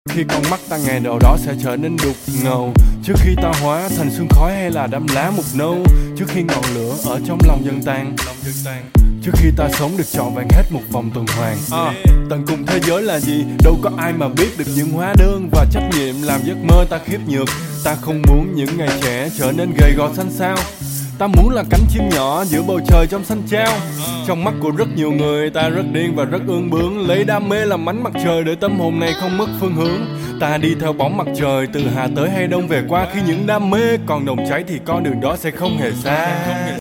Khi con mắt ta ngày nào đó sẽ trở nên đục ngầu, trước khi ta hóa thành sương khói hay là đám lá mục nâu, trước khi ngọn lửa ở trong lòng dần tan, trước khi ta sống được trọn vẹn hết một vòng tuần hoàn. Tận cùng thế giới là gì? Đâu có ai mà biết được, những hóa đơn và trách nhiệm làm giấc mơ ta khiếp nhược. Ta không muốn những ngày trẻ trở nên gầy gò xanh xao. Ta muốn là cánh chim nhỏ giữa bầu trời trong xanh trao. Trong mắt của rất nhiều người ta rất điên và rất ương bướng, lấy đam mê làm ánh mặt trời để tâm hồn này không mất phương hướng. Ta đi theo bóng mặt trời từ Hà tới hay Đông về qua, khi những đam mê còn nồng cháy thì con đường đó sẽ không hề xa.